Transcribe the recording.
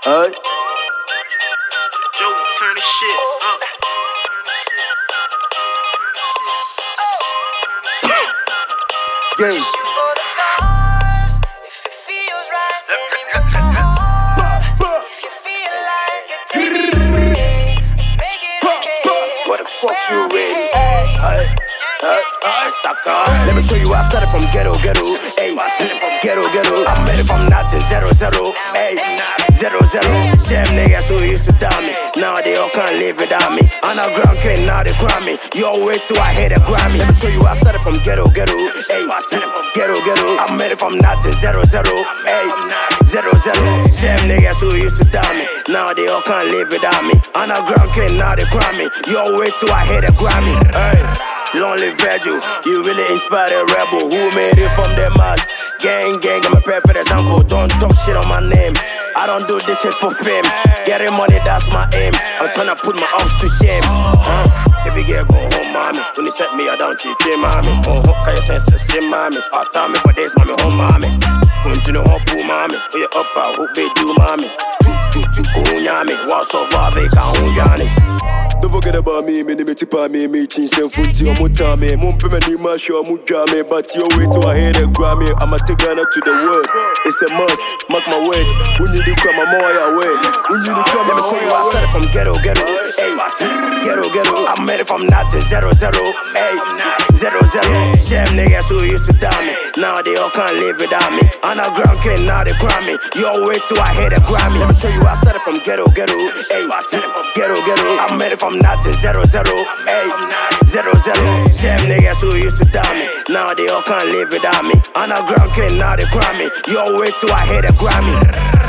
Alright. Joe, turn this shit up. Game. What the fuck you ready? Alright. Sucker. Let me show you how I started from ghetto. Ayy, ghetto. I made it from nothing, 0. Ayy, 0. Same niggas who used to doubt me, now they all can't live without me. Underground king, now they cry me. Your way to I hate a Grammy. Let me show you how I started from ghetto. Ayy, ghetto. I made it from nothing, 0. Ayy, 0. Same niggas who used to doubt me, now they all can't live without me. Underground king, now they cry me. Your way to I hate a Grammy. Ayy. Lonely Virgil, you really inspired a rebel who made it from the mud. Gang, I'm a perfect example. Don't talk shit on my name. I don't do this shit for fame. Getting money, that's my aim. I'm tryna put my ops to shame. Baby girl, go home, mommy. When you set me, I don't cheap, mommy. Oh, can you sense the same, mommy? Part time, but this, mommy, home, mommy. Continue on, pool, mommy. When you up, I hope they do, mommy. What's up, don't forget about me, me tipa me, chin sem funti or mutame. Mumpe me ma show mujame, but your way to a head and Grammy. I'm a Tigana to the world. It's a must, mark my word. When you do come, I'm on your way. When you do come, let me show you I started from ghetto. Ayy, ghetto. I made it from nothing, 0. Ayy, 0. Same niggas who used to doubt me, now they all can't live without me. Underground king, now they cry me. Your way to I hate a Grammy. Let me show you I started from ghetto. Ayy, ghetto. I made it from nothing, 0. Ayy, 0. Same niggas who used to doubt me, now they all can't live without me. Underground king, now they cry me. Your way to I hate a Grammy.